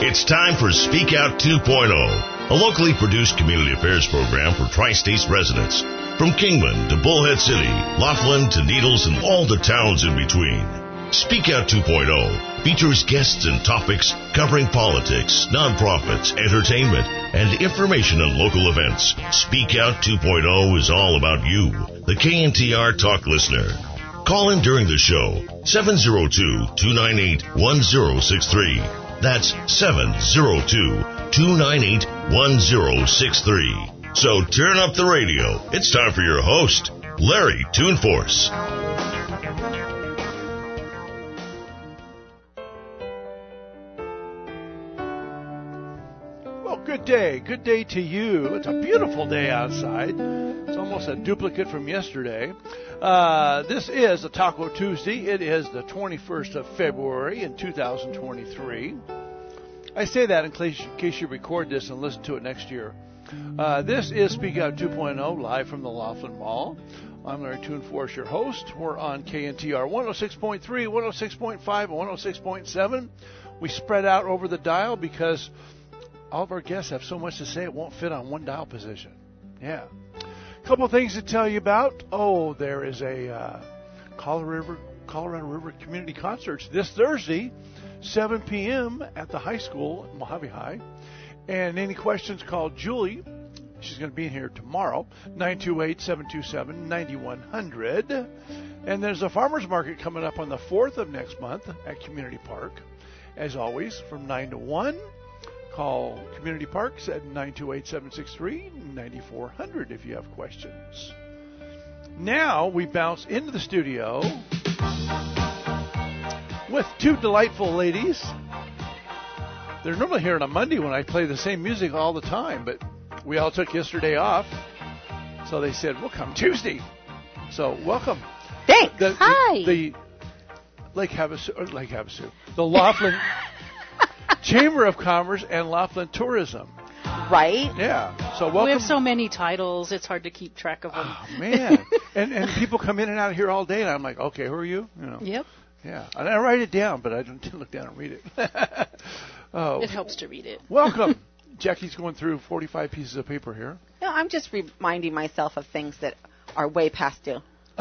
It's time for Speak Out 2.0, a locally produced community affairs program for Tri-States residents. From Kingman to Bullhead City, Laughlin to Needles, and all the towns in between. Speak Out 2.0 features guests and topics covering politics, nonprofits, entertainment, and information on local events. Speak Out 2.0 is all about you, the KNTR Talk listener. Call in during the show, 702-298-1063. That's 702-298-1063. So turn up the radio. It's time for your host, Larry Toonforce. Well, good day. Good day to you. It's a beautiful day outside. It's almost a duplicate from yesterday. This is a Taco Tuesday. It is the 21st of February in 2023. I say that in case you record this and listen to it next year. This is Speak Out 2.0, live from the Laughlin Mall. I'm Larry Toonforce, your host. We're on KNTR 106.3, 106.5, and 106.7. We spread out over the dial because all of our guests have so much to say it won't fit on one dial position. Yeah. A couple things to tell you about. Oh, there is a Colorado River Community Concerts this Thursday, 7 p.m. at the high school, Mojave High. And any questions, call Julie. She's going to be in here tomorrow, 928-727-9100. And there's a farmer's market coming up on the 4th of next month at Community Park. As always, from 9 to 1. Call Community Parks at 928-763-9400 if you have questions. Now we bounce into the studio with two delightful ladies. They're normally here on a Monday when I play the same music all the time, but we all took yesterday off, so they said, we'll come Tuesday. So welcome. Thanks. Hi. The Lake Havasu, the Laughlin Chamber of Commerce and Laughlin Tourism. Right. Yeah. So welcome. We have so many titles, it's hard to keep track of them. Oh, man. and people come in and out of here all day, and I'm like, okay, who are you? You know. Yep. Yeah. And I write it down, but I didn't look down and read it. Oh. It helps to read it. Welcome. Jackie's going through 45 pieces of paper here. No, I'm just reminding myself of things that are way past due.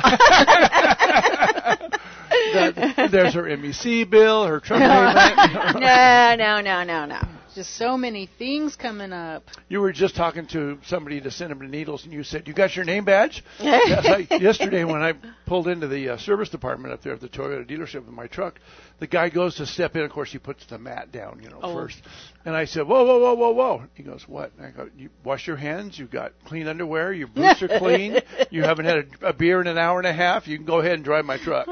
There's her MEC bill, her truck payment. No. Just so many things coming up. You were just talking to somebody to send them to Needles, and you said, you got your name badge? Yesterday when I pulled into the service department up there at the Toyota dealership with my truck, the guy goes to step in. Of course, he puts the mat down, first. And I said, whoa. He goes, what? And I go, you wash your hands. You've got clean underwear. Your boots are clean. You haven't had a beer in an hour and a half. You can go ahead and drive my truck.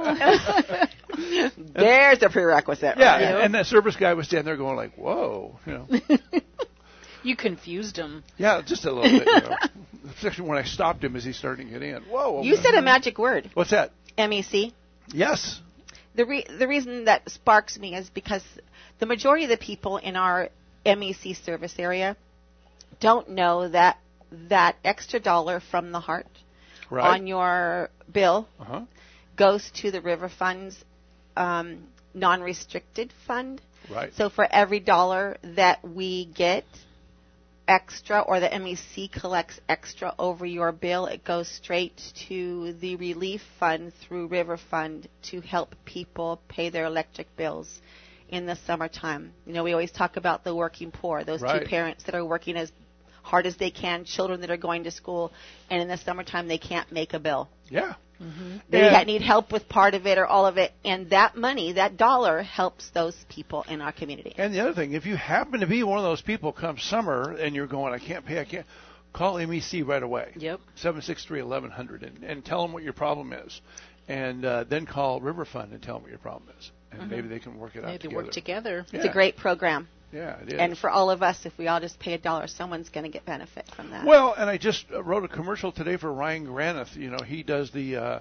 There's a prerequisite. Yeah, right? and that service guy was standing there going like, whoa. You confused him. Yeah, just a little bit. Especially when I stopped him as he started to get in. Whoa. You said a magic word. What's that? MEC. Yes. The reason that sparks me is because the majority of the people in our MEC service area don't know that extra dollar from the heart on your bill goes to the River Fund's non-restricted fund. Right. So for every dollar that we get extra, or the MEC collects extra over your bill, it goes straight to the relief fund through River Fund to help people pay their electric bills in the summertime. We always talk about the working poor, those two parents that are working as hard as they can, children that are going to school, and in the summertime they can't make a bill. Yeah. Mm-hmm. They need help with part of it or all of it, and that money, that dollar, helps those people in our community. And the other thing, if you happen to be one of those people come summer and you're going, I can't pay, call MEC right away. Yep. 763-1100 and tell them what your problem is. And then call River Fund and tell them what your problem is. And maybe they can work it out together. Maybe work together. It's a great program. Yeah, it is. And for all of us, if we all just pay $1, someone's going to get benefit from that. Well, and I just wrote a commercial today for Ryan Granith. He does the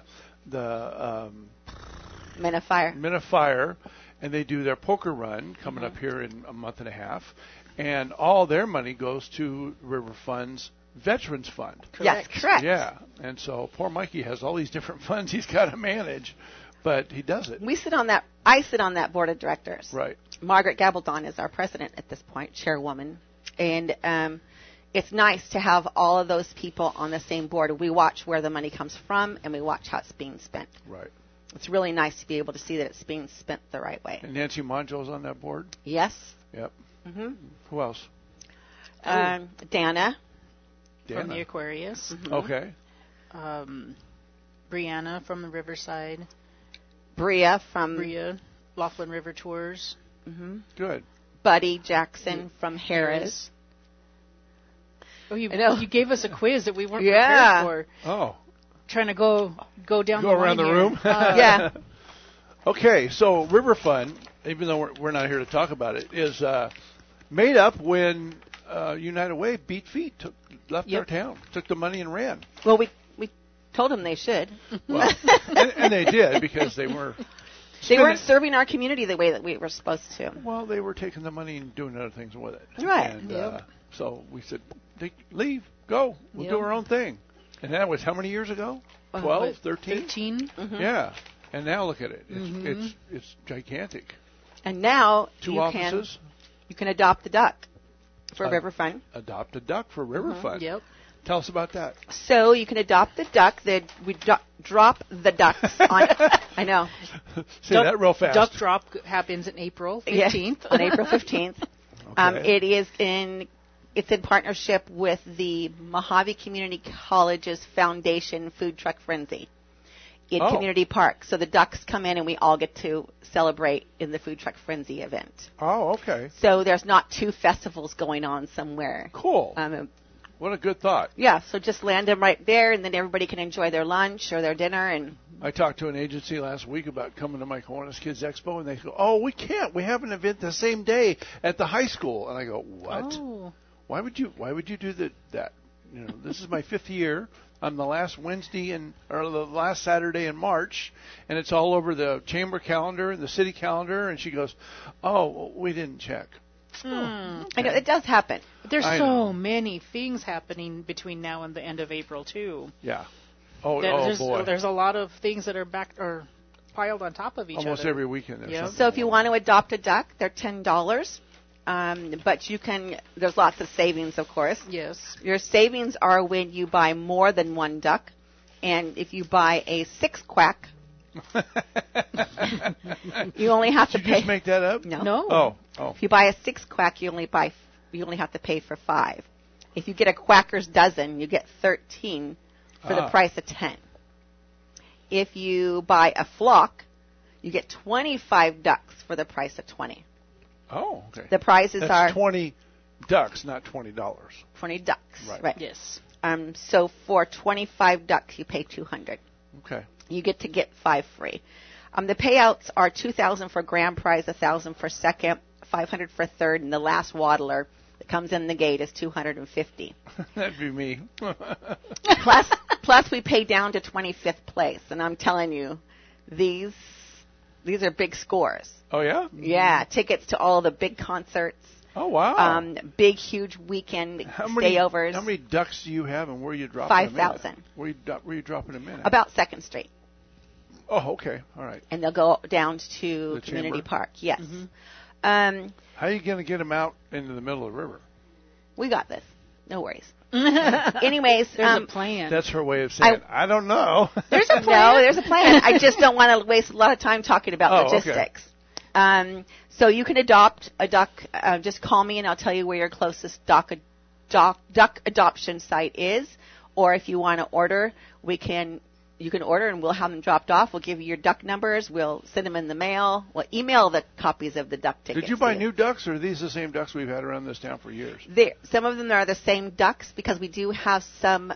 Men of Fire, and they do their poker run coming up here in a month and a half, and all their money goes to River Fund's Veterans Fund. Yes, correct. Yeah, and so poor Mikey has all these different funds he's got to manage but he does it. We sit on that. I sit on that board of directors. Right. Margaret Gabaldon is our president at this point, chairwoman, and it's nice to have all of those people on the same board. We watch where the money comes from, and we watch how it's being spent. Right. It's really nice to be able to see that it's being spent the right way. And Nancy Monjo's on that board? Yes. Yep. Mm-hmm. Who else? Dana. From the Aquarius. Mm-hmm. Okay. Brianna from the Riverside. Bria from Laughlin River Tours. Mm-hmm. Good. Buddy Jackson from Harris. Oh, you gave us a quiz that we weren't Yeah. prepared for. Oh. Trying to go down Go the around line the here. room? Yeah. Okay, so River Fund, even though we're not here to talk about it, is made up when United Way beat feet, left Yep. our town, took the money and ran. Well, we told them they should. Well, and they did because they were. They weren't serving our community the way that we were supposed to. Well, they were taking the money and doing other things with it. Right. And Yep. so we said, leave, go, we'll do Yep. our own thing. And that was how many years ago? 12, 13? 13. Mm-hmm. Yeah. And now look at it. It's gigantic. And now 2 you offices. can adopt a duck for River Fund. Adopt a duck for River Fund. Yep. Tell us about that. So you can adopt the duck. We drop the ducks on. I know. Say that real fast. Duck drop happens in April 15th. Yeah, on April 15th. Okay. It's in partnership with the Mojave Community College's Foundation Food Truck Frenzy in Community Park. So the ducks come in and we all get to celebrate in the Food Truck Frenzy event. Oh, okay. So there's not 2 festivals going on somewhere. Cool. What a good thought. Yeah, so just land them right there, and then everybody can enjoy their lunch or their dinner. And I talked to an agency last week about coming to my Kiwanis Kids Expo, and they go, "Oh, we can't. We have an event the same day at the high school." And I go, "What? Oh. Why would you do that? You know, this is my 5th year. I'm the last or the last Saturday in March, and it's all over the chamber calendar and the city calendar." And she goes, "Oh, we didn't check." I know it does happen. There's I so know. many things happening between now and the end of April too. Yeah. Oh There's, boy. There's a lot of things that are piled on top of each Almost other. every weekend. There's Yep. something So if you going want to adopt a duck, they're $10. But you can. There's lots of savings, of course. Yes. Your savings are when you buy more than 1 duck, and if you buy a 6-quack, you only have to Did you pay. just make that up? No. Oh. If you buy a 6-quack, you only have to pay for 5. If you get a quacker's dozen, you get 13 for the price of 10. If you buy a flock, you get 25 ducks for the price of 20. Oh, okay. The prizes That's are 20 ducks, not $20. 20 ducks. Right. Yes. So for 25 ducks, you pay 200. Okay. You get 5 free. The payouts are $2,000 for grand prize, $1,000 for second, $500 for third, and the last waddler that comes in the gate is $250. That'd be me. Plus we pay down to 25th place, and I'm telling you, these are big scores. Oh yeah. Yeah, tickets to all the big concerts. Oh wow. Big huge weekend stayovers. How many ducks do you have, and where are you dropping 5,000. Where are you dropping them in? About 2nd Street. Oh, okay. All right. And they'll go down to The Community chamber? Park. Yes. How are you going to get them out into the middle of the river? We got this. No worries. Anyways, There's a plan. That's her way of saying, I don't know. There's a plan. No, there's a plan. I just don't want to waste a lot of time talking about okay. logistics. So you can adopt a duck. Just call me and I'll tell you where your closest duck adoption site is. Or if you want to order, you can order and we'll have them dropped off. We'll give you your duck numbers. We'll send them in the mail. We'll email the copies of the duck tickets. Did you buy new ducks, or are these the same ducks we've had around this town for years? Some of them are the same ducks because we do have some.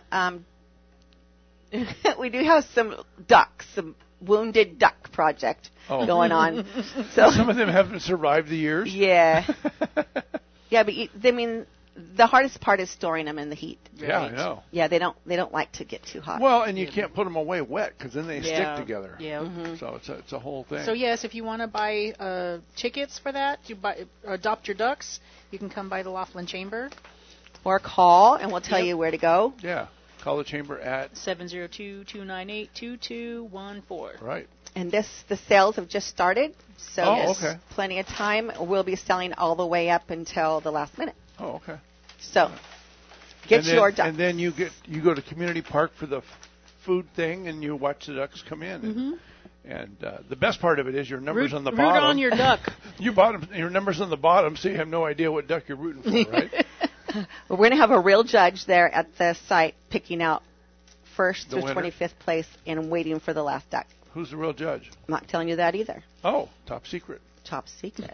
Some wounded duck project going on. So some of them haven't survived the years. Yeah. Yeah, but the hardest part is storing them in the heat. Yeah, I know. Yeah, they don't like to get too hot. Well, and you can't put them away wet because then they stick together. Yeah. Mm-hmm. So it's a whole thing. So yes, if you want to buy tickets for that, adopt your ducks. You can come by the Laughlin Chamber. Or call and we'll tell you where to go. Yeah. Call the chamber at 702-298-2214. Right. And the sales have just started, so Oh, okay. plenty of time. We'll be selling all the way up until the last minute. Oh, okay. So get And then, your duck. And then you go to Community Park for the food thing, and you watch the ducks come in. Mm-hmm. And the best part of it is your numbers on the Root bottom. on your duck. Your numbers on the bottom, so you have no idea what duck you're rooting for, right? We're going to have a real judge there at the site picking out first The through winner. 25th place and waiting for the last duck. Who's the real judge? I'm not telling you that either. Oh, top secret. Top secret.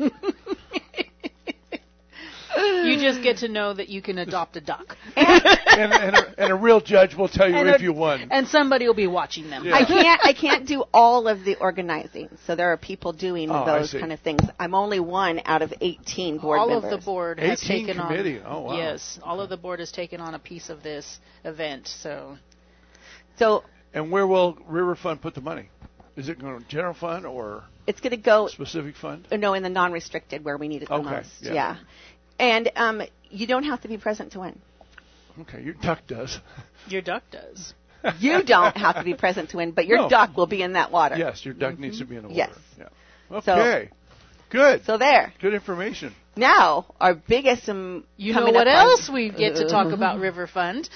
You just get to know that you can adopt a duck. and a real judge will tell you if you won. And somebody will be watching them. Yeah. I can't do all of the organizing, so there are people doing Oh, I those see. kind of things. I'm only one out of 18 board All members. of the board has 18 taken committee. on. Oh, wow. Yes, all of the board has taken on a piece of this event. So So And where will River Fund put the money? Is it going to general fund or it's going to go specific fund? no in the non-restricted where we need it the Okay, most. yeah. And you don't have to be present to win. Okay, your duck does. your duck does. You don't have to be present to win, but your No. duck will be in that water. Yes, your duck needs to be in the water. Yes. Yeah. Okay. Good. So there. Good information. Now, our biggest You know coming what up on- else we get to talk about River Fund?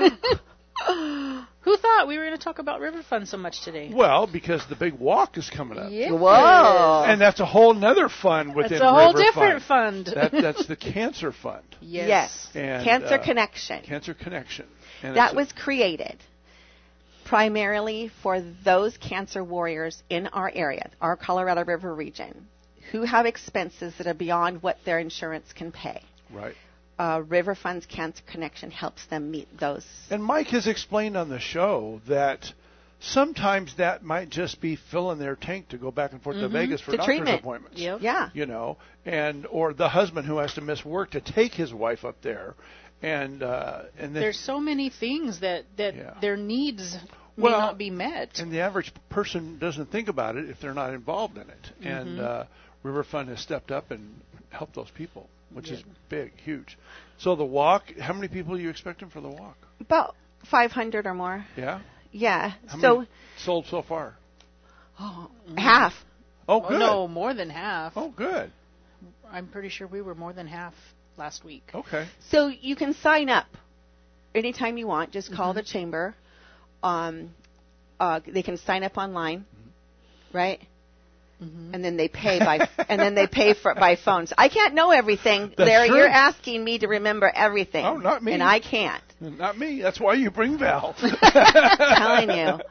Who thought we were going to talk about River Fund so much today? Well, because the big walk is coming up. Yeah. Whoa. And that's a whole nother fund within It's a whole River different fund. That's the Cancer Fund. Yes. And, Cancer Connection. Cancer Connection. And That it's was created primarily for those cancer warriors in our area, our Colorado River region, who have expenses that are beyond what their insurance can pay. right. River Fund's Cancer Connection helps them meet those. And Mike has explained on the show that sometimes that might just be filling their tank to go back and forth to Vegas for To doctor's treatment. appointments. Yep. Yeah. You know, and or the husband who has to miss work to take his wife up there, and then There's so many things that Yeah. their needs may Well, not be met. and the average person doesn't think about it if they're not involved in it. And River Fund has stepped up and helped those people, which is big, huge. So the walk, how many people are you expecting for the walk? About 500 or more. Yeah? Yeah. How So many sold so far? half. Oh, Oh, good. no, more than half. Oh, good. I'm pretty sure we were more than half last week. Okay. So you can sign up anytime you want. Just call the chamber. They can sign up online, right? And then they pay by phones. I can't know everything. That's Larry, true. you're asking me to remember everything. Oh, not me. And I can't. Not me. That's why you bring Val. Telling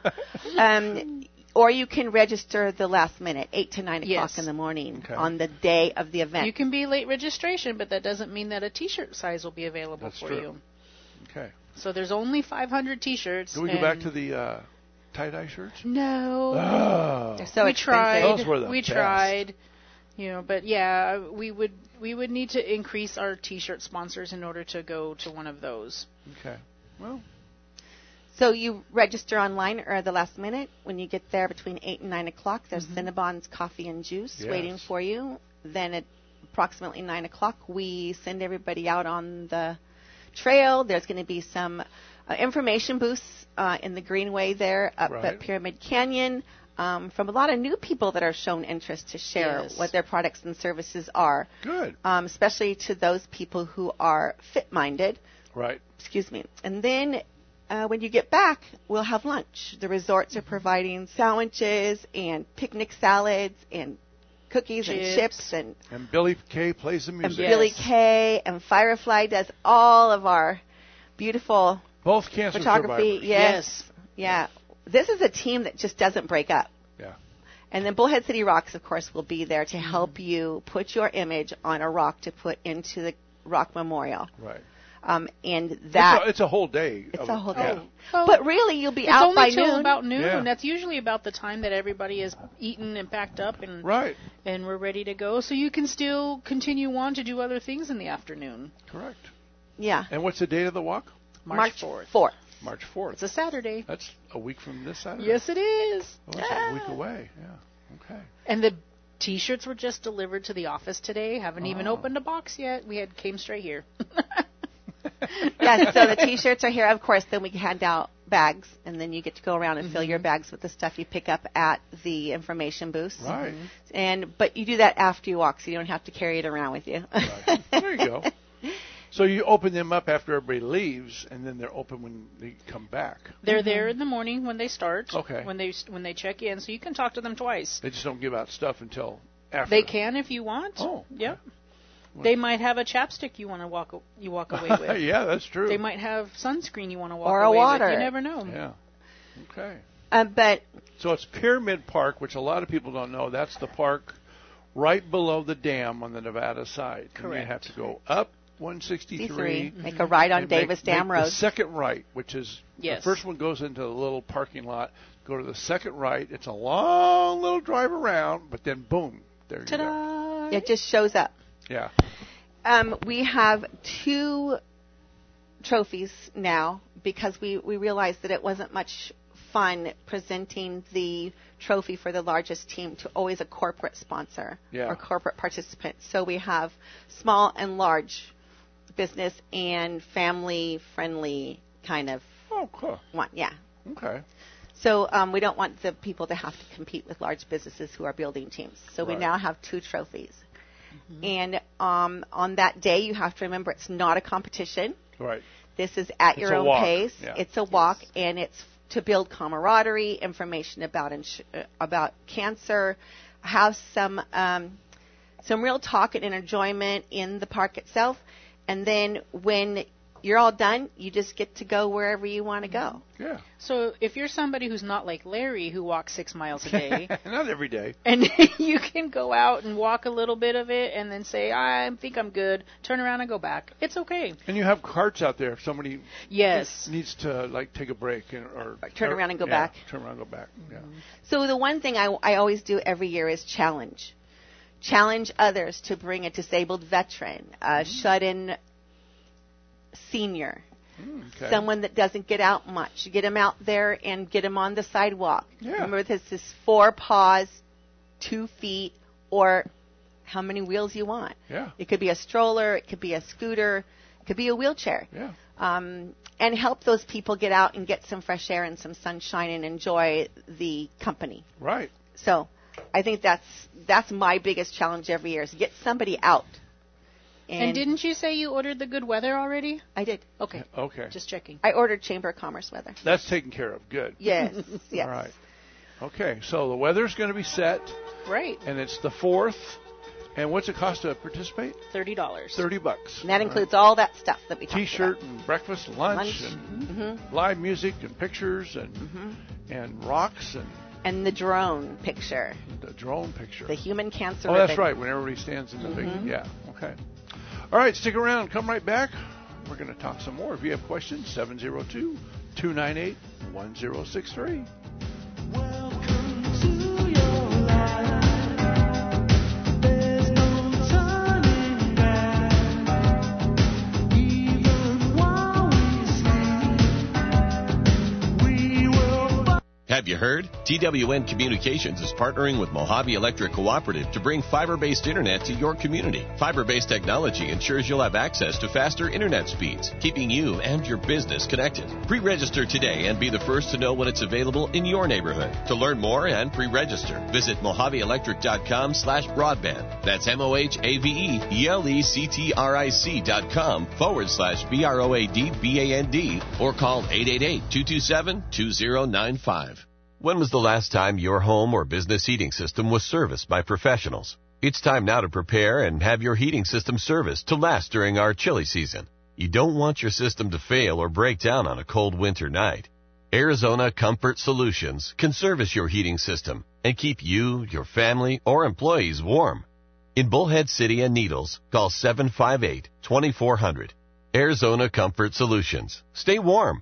you. Or you can register the last minute, 8 to 9 o'clock Yes. in the morning Okay. on the day of the event. You can be late registration, but that doesn't mean that a T-shirt size will be available That's for true. you. Okay. So there's only 500 T-shirts. Do we go back to the tie-dye shirts? No. Oh. They're so we expensive. tried. Those were the we best. tried. You know, but yeah, we would need to increase our T-shirt sponsors in order to go to one of those. Okay. Well, So you register online or the last minute. When you get there between 8 and 9 o'clock, there's Cinnabon's Coffee and Juice Yes. waiting for you. Then at approximately 9 o'clock, we send everybody out on the trail. There's going to be some information booths in the Greenway there up Right. at Pyramid Canyon from a lot of new people that are shown interest to share Yes. what their products and services are, good. especially to those people who are fit-minded. Right. Excuse me. And then when you get back, we'll have lunch. The resorts are providing sandwiches and picnic salads and cookies and chips and And Billy Kay plays the music. Yes. Billy Kay and Firefly does all of our beautiful Both cancer photography. survivors. Yes. Yeah. This is a team that just doesn't break up. Yeah. And then Bullhead City Rocks, of course, will be there to help you put your image on a rock to put into the Rock Memorial. Right. And that It's a whole day. it's a whole day. Yeah. Oh. But really, you'll be It's out only by till noon. about noon. Yeah. That's usually about the time that everybody is eaten and packed up and Right. and we're ready to go. So you can still continue on to do other things in the afternoon. Correct. Yeah. And what's the date of the walk? March 4th. 4th. March 4th. It's a Saturday. That's a week from this Saturday. Yes, it is. Oh, that's a week away. Yeah. Okay. And the T-shirts were just delivered to the office today. Haven't even Oh. opened a box yet. Came straight here. Yes, so the T-shirts are here. Of course, then we hand out bags, and then you get to go around and fill your bags with the stuff you pick up at the information booths. Right. But you do that after you walk, so you don't have to carry it around with you. Right. There you go. So you open them up after everybody leaves, and then they're open when they come back. They're there in the morning when they start. Okay. When they check in, so you can talk to them twice. They just don't give out stuff until after. They can if you want. Oh. Yep. They might have a chapstick you want to walk away with. Yeah, that's true. They might have sunscreen you want to walk or away a water. with. You never know. Yeah. Okay. But So it's Pyramid Park, which a lot of people don't know. That's the park right below the dam on the Nevada side. Correct. And you have to go up 163. Make a right on and Davis Dam make Road. the second right, which is Yes. the first one goes into the little parking lot. Go to the second right. It's a long little drive around, but then boom, there you go. Ta-da! It just shows up. Yeah. We have 2 trophies now because we realized that it wasn't much fun presenting the trophy for the largest team to always a corporate sponsor or corporate participant. So we have small and large business and family-friendly kind of cool. one. Yeah. Okay. So we don't want the people to have to compete with large businesses who are building teams. So we Right. now have 2 trophies. And on that day, you have to remember it's not a competition. Right. This is at your a own walk. pace. Yeah. It's a walk, and it's to build camaraderie, information about cancer, have some real talk and enjoyment in the park itself, and then when you're all done, you just get to go wherever you want to go. Yeah. So if you're somebody who's not like Larry, who walks 6 miles a day, Not every day. and you can go out and walk a little bit of it and then say, I think I'm good, turn around and go back. It's okay. And you have carts out there if somebody Yes. needs to take a break or Turn around and go back. Turn around and go back. Yeah. So the one thing I always do every year is challenge others to bring a disabled veteran, a shut-in senior, Okay. someone that doesn't get out much. Get them out there and get them on the sidewalk. Yeah. Remember, this is 4 paws, 2 feet, or how many wheels you want. Yeah. It could be a stroller, it could be a scooter, it could be a wheelchair. Yeah. And help those people get out and get some fresh air and some sunshine and enjoy the company. Right. So I think that's my biggest challenge every year is get somebody out. And didn't you say you ordered the good weather already? I did. Okay. Okay. Just checking. I ordered Chamber of Commerce weather. That's taken care of. Good. Yes. Yes. All right. Okay. So the weather's going to be set, Right. and it's the 4th. And what's it cost to participate? $30. $30. And that includes all that stuff that we talked T-shirt about. and breakfast, lunch, and live music and pictures and rocks and And the drone picture. the drone picture. The human cancer Oh, ribbon. that's right. When everybody stands in the big, yeah. Okay. All right, stick around. Come right back. We're going to talk some more. If you have questions, 702-298-1063. Welcome to your life. There's no turning back. Even while we sleep, we will. Have you heard? TWN Communications is partnering with Mojave Electric Cooperative to bring fiber-based internet to your community. Fiber-based technology ensures you'll have access to faster internet speeds, keeping you and your business connected. Pre-register today and be the first to know when it's available in your neighborhood. To learn more and pre-register, visit mojaveelectric.com/broadband. That's MOHAVELECTRIC.com/BROADBAND or call 888-227-2095. When was the last time your home or business heating system was serviced by professionals? It's time now to prepare and have your heating system serviced to last during our chilly season. You don't want your system to fail or break down on a cold winter night. Arizona Comfort Solutions can service your heating system and keep you, your family, or employees warm. In Bullhead City and Needles, call 758-2400. Arizona Comfort Solutions. Stay warm.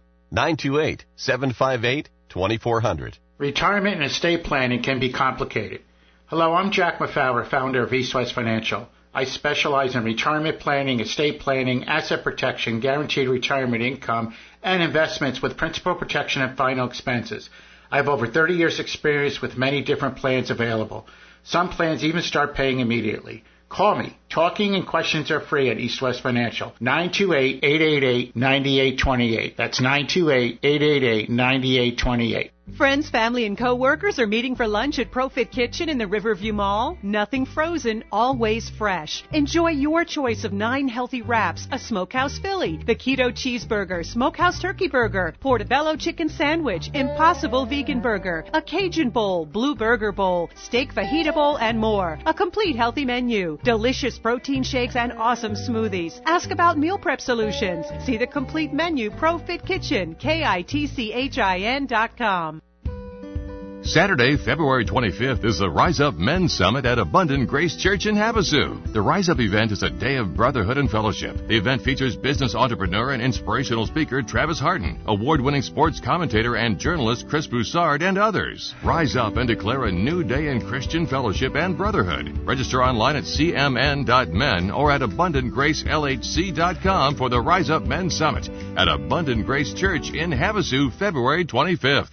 928-758-2400. Retirement and estate planning can be complicated. Hello, I'm Jack McFowler, founder of East West Financial. I specialize in retirement planning, estate planning, asset protection, guaranteed retirement income, and investments with principal protection and final expenses. I have over 30 years experience with many different plans available. Some plans even start paying immediately. Call me. Talking and questions are free at East West Financial. 928-888-9828. That's 928-888-9828. Friends, family, and co-workers are meeting for lunch at Profit Kitchen in the Riverview Mall. Nothing frozen, always fresh. Enjoy your choice of 9 healthy wraps, a Smokehouse Philly, the Keto Cheeseburger, Smokehouse Turkey Burger, Portobello Chicken Sandwich, Impossible Vegan Burger, a Cajun Bowl, Blue Burger Bowl, Steak Fajita Bowl, and more. A complete healthy menu, delicious protein shakes, and awesome smoothies. Ask about meal prep solutions. See the complete menu, Profit Kitchen, KITCHIN.com. Saturday, February 25th is the Rise Up Men's Summit at Abundant Grace Church in Havasu. The Rise Up event is a day of brotherhood and fellowship. The event features business entrepreneur and inspirational speaker Travis Harden, award-winning sports commentator and journalist Chris Broussard, and others. Rise up and declare a new day in Christian fellowship and brotherhood. Register online at cmn.men or at abundantgracelhc.com for the Rise Up Men's Summit at Abundant Grace Church in Havasu, February 25th.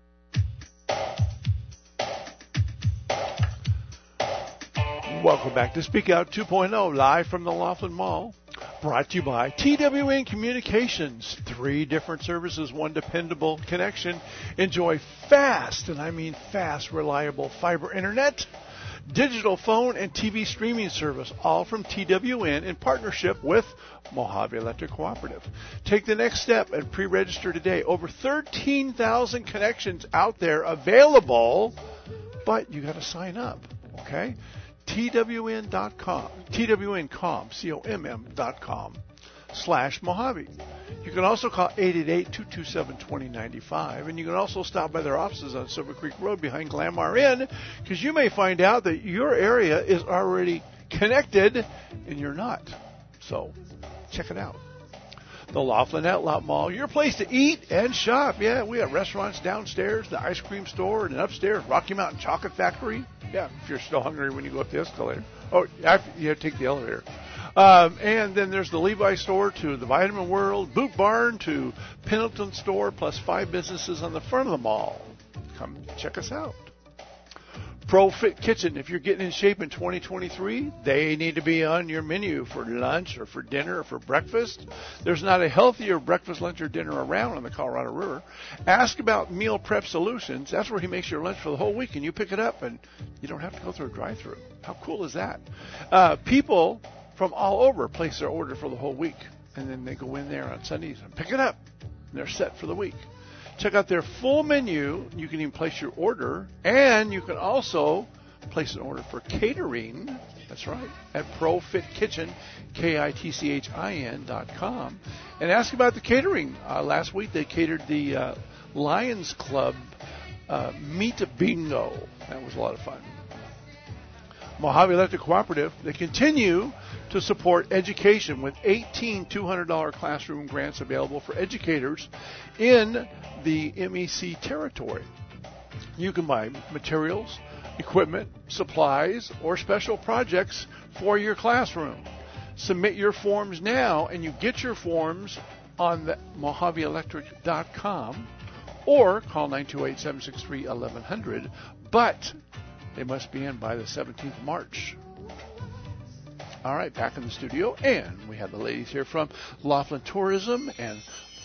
Welcome back to Speak Out 2.0, live from the Laughlin Mall. Brought to you by TWN Communications. 3 different services, 1 dependable connection. Enjoy fast, and I mean fast, reliable fiber internet, digital phone, and TV streaming service, all from TWN in partnership with Mojave Electric Cooperative. Take the next step and pre-register today. Over 13,000 connections out there available, but you got to sign up, okay? TWN.com, TWNcom, COMM.com/Mojave. You can also call 888-227-2095, and you can also stop by their offices on Silver Creek Road behind Glamar Inn, because you may find out that your area is already connected and you're not. So check it out. The Laughlin Outlet Mall, your place to eat and shop. Yeah, we have restaurants downstairs, the ice cream store, and upstairs, Rocky Mountain Chocolate Factory. Yeah, if you're still hungry when you go up the escalator. Oh, you have to take the elevator. And then there's the Levi store to the Vitamin World, Boot Barn to Pendleton store, plus 5 businesses on the front of the mall. Come check us out. ProFit Kitchen, if you're getting in shape in 2023, they need to be on your menu for lunch or for dinner or for breakfast. There's not a healthier breakfast, lunch, or dinner around on the Colorado River. Ask about Meal Prep Solutions. That's where he makes your lunch for the whole week, and you pick it up, and you don't have to go through a drive-thru. How cool is that? People from all over place their order for the whole week, and then they go in there on Sundays and pick it up, and they're set for the week. Check out their full menu. You can even place your order, and you can also place an order for catering. That's right, at ProFit Kitchen, KITCHIN.com. And ask about the catering. Last week they catered the Lions Club Meat Bingo. That was a lot of fun. Mojave Electric Cooperative, they continue to support education with 18 $200 classroom grants available for educators in the MEC territory. You can buy materials, equipment, supplies, or special projects for your classroom. Submit your forms now, and you get your forms on the MojaveElectric.com or call 928-763-1100. But they must be in by the 17th of March. All right, back in the studio, and we have the ladies here from Laughlin Tourism and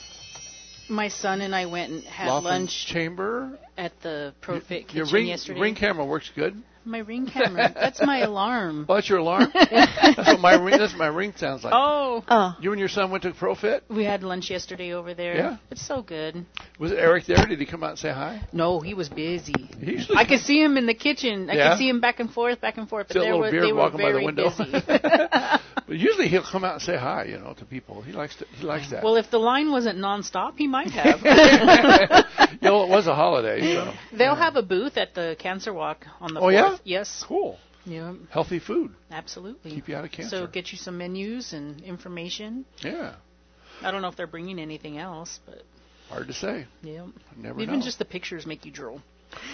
my son and I went and had Laughlin lunch Chamber at the Profit Your Kitchen yesterday. ring camera works good. My ring camera. That's my alarm. Oh, that's your alarm? That's my ring sounds like. Oh. You and your son went to Profit? We had lunch yesterday over there. Yeah? It's so good. Was Eric there? Did he come out and say hi? No, he was busy. He usually I could see him in the kitchen. I could see him back and forth. But See a little beard they were walking by the very window. busy. But usually he'll come out and say hi, to people. He likes that. Well, if the line wasn't nonstop, he might have. It was a holiday. So. They'll have a booth at the Cancer Walk on the 4th. Oh, yeah? Yes. Cool. Yeah. Healthy food. Absolutely. Keep you out of cancer. So get you some menus and information. Yeah. I don't know if they're bringing anything else, but hard to say. Yeah. Never Even know. just the pictures make you drool.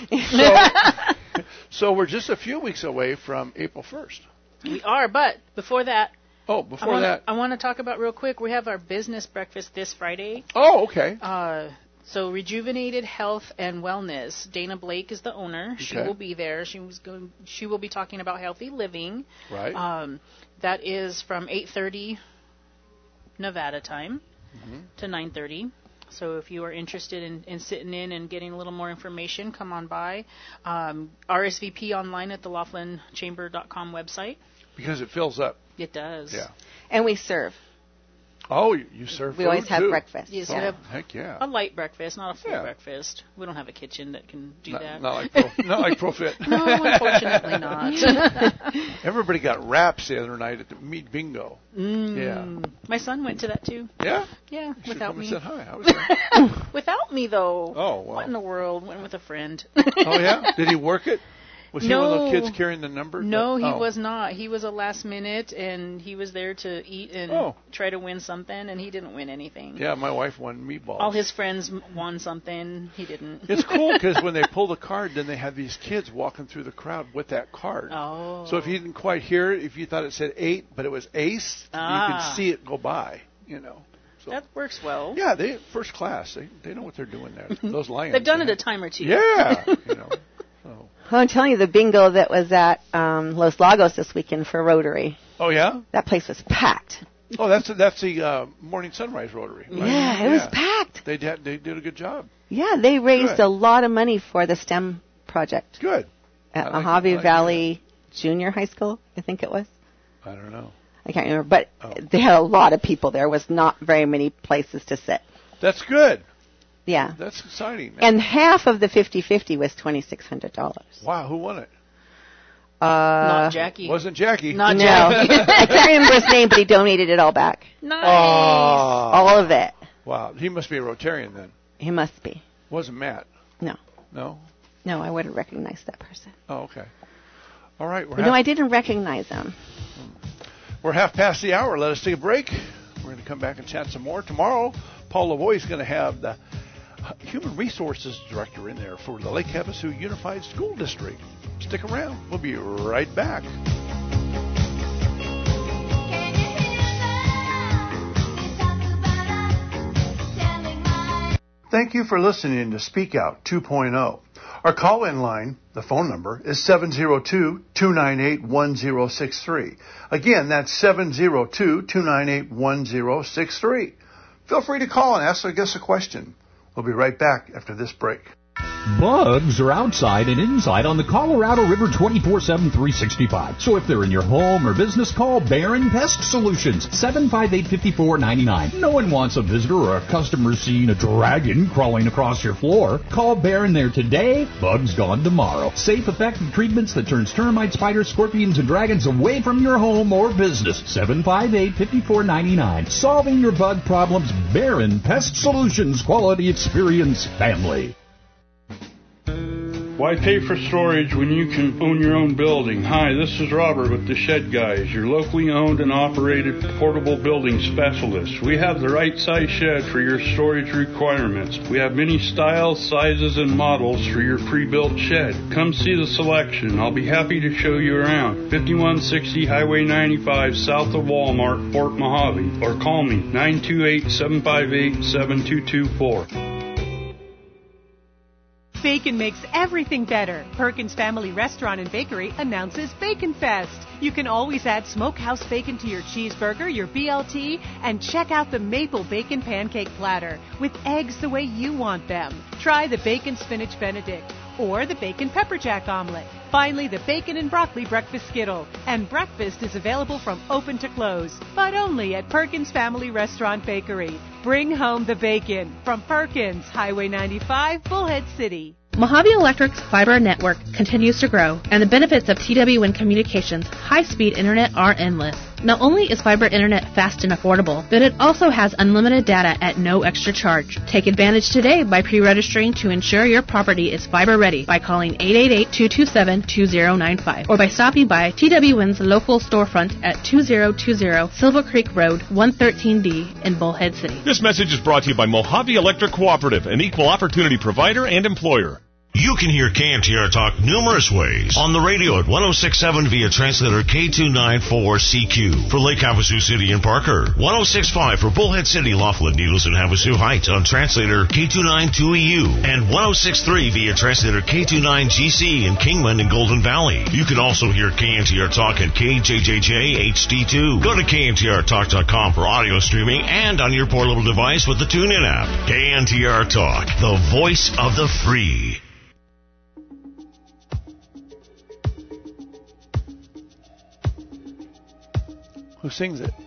So we're just a few weeks away from April 1st. We are, but before that. Oh, before that. I want to talk about real quick. We have our business breakfast this Friday. Oh, okay. So Rejuvenated Health and Wellness. Dana Blake is the owner. She Okay. will be there. She will be talking about healthy living. Right. That is from 8:30 Nevada time to 9:30. So if you are interested in sitting in and getting a little more information, come on by. RSVP online at the LaughlinChamber.com website. Because it fills up. It does. Yeah. And we serve. Oh, you serve We food, always have too? breakfast. Yes, Oh, we have heck yeah. a light breakfast, not a full Yeah. breakfast. We don't have a kitchen that can do that. Not like Profit. No, unfortunately not. Everybody got wraps the other night at the meat bingo. Yeah. My son went to that too. Yeah? Yeah, You should without come me. and said hi. I was there. Without me though. Oh, well. What in the world? Went with a friend. Oh, yeah? Did he work it? Was he one of those No. kids carrying the number? No, he Oh. was not. He was a last minute, and he was there to eat and try to win something, and he didn't win anything. Yeah, my wife won meatballs. All his friends won something. He didn't. It's cool because when they pull the card, then they have these kids walking through the crowd with that card. Oh. So if you didn't quite hear it, if you thought it said 8, but it was ace, you Ah. could see it go by, you know. So, That works well. yeah, they first class. They know what they're doing there. Those Lions. They've done it a time or two. Yeah, you know. So. I'm telling you, the bingo that was at Los Lagos this weekend for Rotary, Oh yeah. that place was packed. Oh, that's the Morning Sunrise Rotary. Right? Yeah, it was packed. They did a good job. Yeah, they raised Good. a lot of money for the STEM project Good. at I like Mojave it. I like Valley Junior High School, I think it was. I don't know. I can't remember, but Oh. they had a lot of people. There was not very many places to sit. That's good. Yeah. That's exciting. Man. And half of the 50-50 was $2,600. Wow, who won it? Not Jackie. Wasn't Jackie? Not No. Jackie. I can't remember his name, but he donated it all back. Nice. Oh. All of it. Wow, he must be a Rotarian then. He must be. Wasn't Matt? No. No? No, I wouldn't recognize that person. Oh, okay. All right, No, I didn't recognize him. we're half past the hour. Let us take a break. We're going to come back and chat some more. Tomorrow, Paul Lavoie is going to have the Human Resources Director in there for the Lake Havasu Unified School District. Stick around. We'll be right back. Thank you for listening to Speak Out 2.0. Our call-in line, the phone number, is 702-298-1063. Again, that's 702-298-1063. Feel free to call and ask us a question. We'll be right back after this break. Bugs are outside and inside on the Colorado River 24/7, 365. So if they're in your home or business, call Barron Pest Solutions, 758-5499. No one wants a visitor or a customer seeing a dragon crawling across your floor. Call Barron there today, bugs gone tomorrow. Safe, effective treatments that turns termites, spiders, scorpions, and dragons away from your home or business. 758-5499. Solving your bug problems, Barron Pest Solutions, quality experience, family. Why pay for storage when you can own your own building? Hi, this is Robert with the Shed Guys, your locally owned and operated portable building specialist. We have the right size shed for your storage requirements. We have many styles, sizes, and models for your pre-built shed. Come see the selection. I'll be happy to show you around. 5160 Highway 95 south of Walmart, Fort Mojave. Or call me, 928-758-7224. Bacon makes everything better. Perkins Family Restaurant and Bakery announces Bacon Fest. You can always add smokehouse bacon to your cheeseburger, your BLT, and check out the maple bacon pancake platter with eggs the way you want them. Try the bacon spinach Benedict or the bacon pepper jack omelet. Finally, the bacon and broccoli breakfast skittle. And breakfast is available from open to close, but only at Perkins Family Restaurant Bakery. Bring home the bacon from Perkins, Highway 95, Bullhead City. Mojave Electric's fiber network continues to grow, and the benefits of TWN Communications' high-speed internet are endless. Not only is fiber internet fast and affordable, but it also has unlimited data at no extra charge. Take advantage today by pre-registering to ensure your property is fiber ready by calling 888-227-2095 or by stopping by TWN's local storefront at 2020 Silver Creek Road, 113D in Bullhead City. This message is brought to you by Mojave Electric Cooperative, an equal opportunity provider and employer. You can hear KMTR Talk numerous ways. On the radio at 106.7 via translator K294CQ for Lake Havasu City and Parker. 106.5 for Bullhead City, Laughlin, Needles, and Havasu Heights on translator K292EU. And 106.3 via translator K29GC in Kingman and Golden Valley. You can also hear KMTR Talk at KJJJ HD2. Go to KMTRTalk.com for audio streaming and on your portable device with the TuneIn app. KMTR Talk, the voice of the free. Who sings it?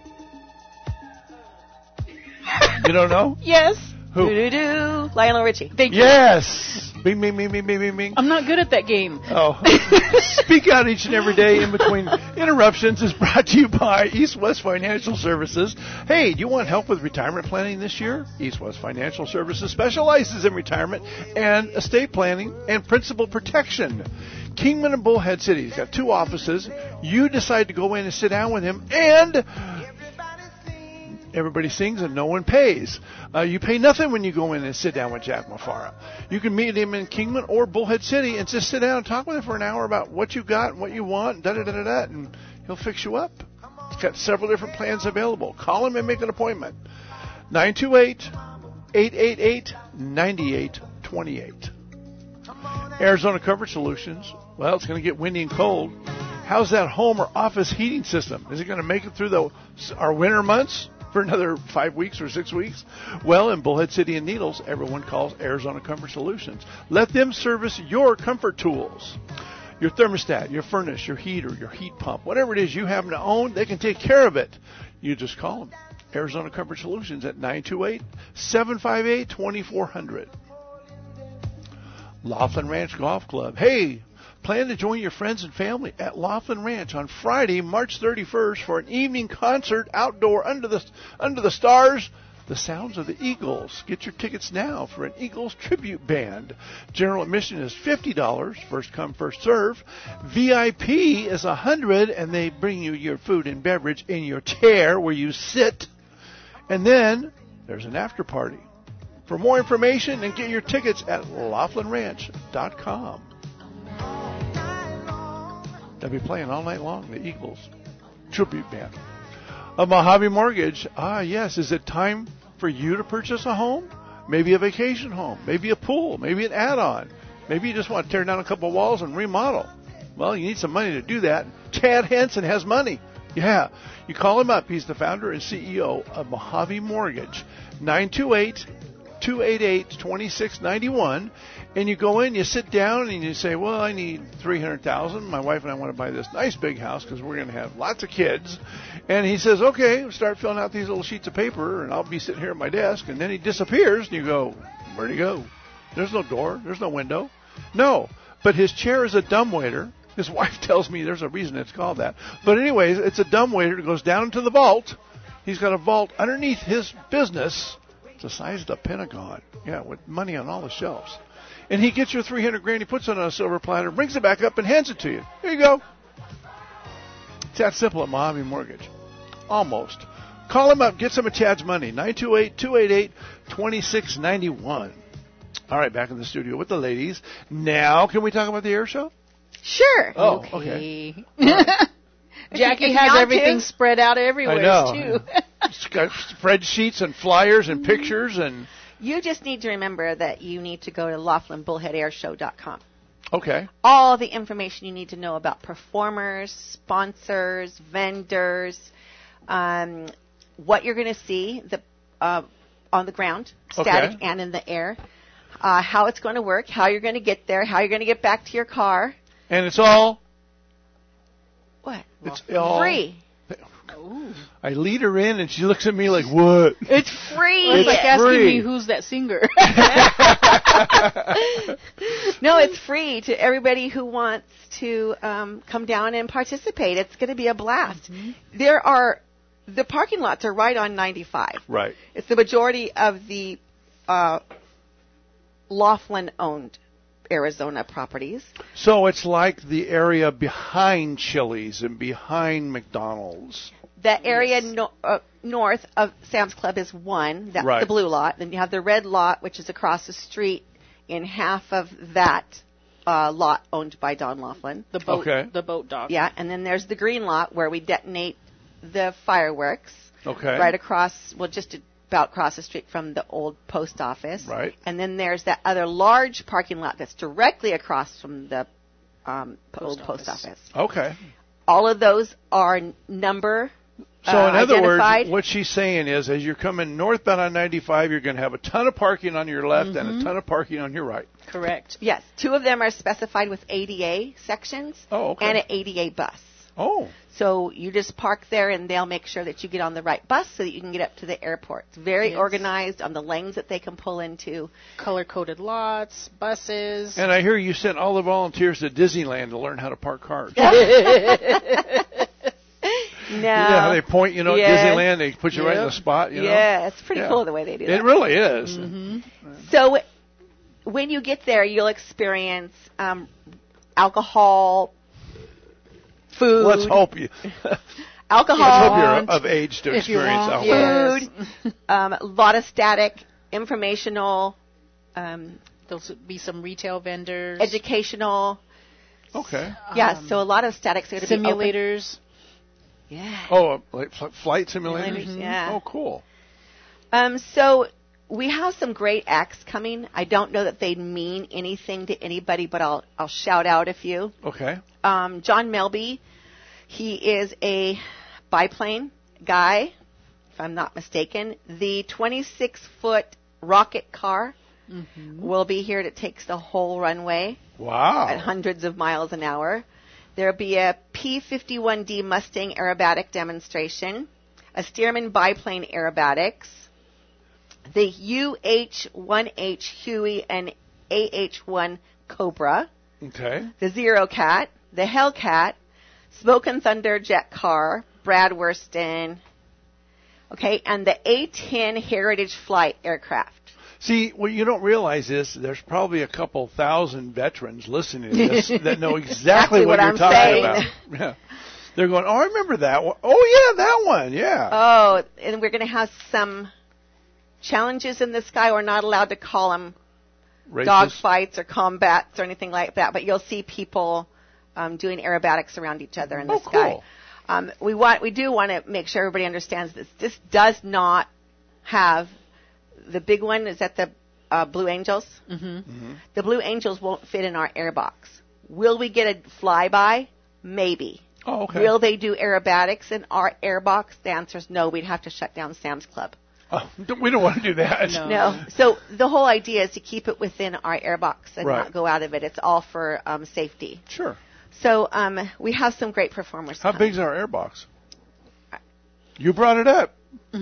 You don't know? Yes. Who? Do-do-do. Lionel Richie. Thank you. Yes. Bing, bing, bing, bing, bing, bing, bing. I'm not good at that game. Oh. Speak Out each and every day in between interruptions is brought to you by East West Financial Services. Hey, do you want help with retirement planning this year? East West Financial Services specializes in retirement and estate planning and principal protection. Kingman and Bullhead City. He's got 2 offices. You decide to go in and sit down with him, and everybody sings and no one pays. You pay nothing when you go in and sit down with Jack Mafara. You can meet him in Kingman or Bullhead City and just sit down and talk with him for an hour about what you got and what you want, da-da-da-da-da, and he'll fix you up. He's got several different plans available. Call him and make an appointment. 928-888-9828. Arizona Comfort Solutions. Well, it's going to get windy and cold. How's that home or office heating system? Is it going to make it through our winter months for another 5 weeks or 6 weeks? Well, in Bullhead City and Needles, everyone calls Arizona Comfort Solutions. Let them service your comfort tools. Your thermostat, your furnace, your heater, your heat pump, whatever it is you happen to own, they can take care of it. You just call them. Arizona Comfort Solutions at 928-758-2400. Laughlin Ranch Golf Club. Hey, plan to join your friends and family at Laughlin Ranch on Friday, March 31st for an evening concert outdoor under the stars. The Sounds of the Eagles. Get your tickets now for an Eagles tribute band. General admission is $50, first come, first serve. VIP is $100, and they bring you your food and beverage in your chair where you sit. And then there's an after party. For more information and get your tickets at LaughlinRanch.com. They'll be playing all night long, the Eagles tribute band. A Mojave Mortgage. Yes. Is it time for you to purchase a home? Maybe a vacation home. Maybe a pool. Maybe an add-on. Maybe you just want to tear down a couple of walls and remodel. Well, you need some money to do that. Chad Henson has money. Yeah. You call him up. He's the founder and CEO of Mojave Mortgage. 928-288-2691. And you go in, you sit down, and you say, well, I need $300,000. My wife and I want to buy this nice big house because we're going to have lots of kids. And he says, okay, start filling out these little sheets of paper, and I'll be sitting here at my desk. And then he disappears, and you go, where'd he go? There's no door. There's no window. No, but his chair is a dumbwaiter. His wife tells me there's a reason it's called that. But anyways, it's a dumbwaiter that goes down into the vault. He's got a vault underneath his business. It's the size of the Pentagon. Yeah, with money on all the shelves. And he gets your $300,000, he puts it on a silver platter, brings it back up, and hands it to you. Here you go. It's that simple at Mojave Mortgage. Almost. Call him up. Get some of Chad's money. 928-288-2691. All right, back in the studio with the ladies. Now, can we talk about the air show? Sure. Oh, okay. Jackie has everything spread out everywhere, I know. too. It's got spreadsheets and flyers and pictures and... You just need to remember that you need to go to LaughlinBullheadAirshow.com. Okay. All the information you need to know about performers, sponsors, vendors, what you're going to see on the ground, static and in the air, how it's going to work, how you're going to get there, how you're going to get back to your car. And it's all... What? It's all... Free. Ooh. I lead her in, and she looks at me like, what? It's free. Well, it's like asking free. me who's that singer. No, it's free to everybody who wants to come down and participate. It's going to be a blast. Mm-hmm. The parking lots are right on 95. Right. It's the majority of the Laughlin-owned Arizona properties. So it's like the area behind Chili's and behind McDonald's. That area north of Sam's Club is one. That's right. The blue lot. Then you have the red lot, which is across the street in half of that lot owned by Don Laughlin. The boat, Okay. the boat dock. Yeah, and then there's the green lot where we detonate the fireworks. Okay. Right across, well, just about across the street from the old post office. Right. And then there's that other large parking lot that's directly across from the old post office. Okay. All of those are number So in other identified. words, what she's saying is, as you're coming northbound on 95, you're going to have a ton of parking on your left and a ton of parking on your right. Correct. Yes, 2 of them are specified with ADA sections Oh, okay. and an ADA bus. Oh, So you just park there, and they'll make sure that you get on the right bus so that you can get up to the airport. It's very Yes. organized on the lanes that they can pull into. Color-coded lots, buses. and I hear you sent all the volunteers to Disneyland to learn how to park cars. No. Yeah, how they point, at Yes. Disneyland, they put you right in the spot, Yeah, it's pretty Yeah. cool the way they do It that. really is. So when you get there, you'll experience alcohol, food. Let's hope you. Alcohol. Let's hope you're of age to if you experience want, alcohol. Food. A lot of static, informational, There'll be some retail vendors. educational. Okay. Yeah, so a lot of static's going to be open. Simulators. Yeah. Oh, like flight simulators? Simulators, yeah. Oh, cool. So we have some great acts coming. I don't know that they mean anything to anybody, but I'll shout out a few. Okay. John Melby, he is a biplane guy, if I'm not mistaken. The 26-foot rocket car will be here that takes the whole runway Wow. at hundreds of miles an hour. There'll be a P-51D Mustang aerobatic demonstration, a Stearman biplane aerobatics, the UH-1H Huey and AH-1 Cobra, Okay. the Zero Cat, the Hellcat, Smoke and Thunder jet car, Brad Worston, okay, and the A-10 Heritage Flight aircraft. See, what you don't realize is there's probably a couple thousand veterans listening to this that know exactly what you're I'm talking saying. about. Yeah. They're going, oh, I remember that one. Oh, yeah, that one. Yeah. Oh, and we're going to have some challenges in the sky. We're not allowed to call them Racist. dog fights or combats or anything like that, but you'll see people doing aerobatics around each other in the sky. Cool. We do want to make sure everybody understands this. This does not have the big one is at the Blue Angels. The Blue Angels won't fit in our airbox. Will we get a flyby? Maybe. Oh, okay. Will they do aerobatics in our airbox? The answer is no. We'd have to shut down Sam's Club. Oh, we don't want to do that. No. So the whole idea is to keep it within our airbox and Right. not go out of it. It's all for safety. Sure. So we have some great performers. How coming. big's our airbox? You brought it up.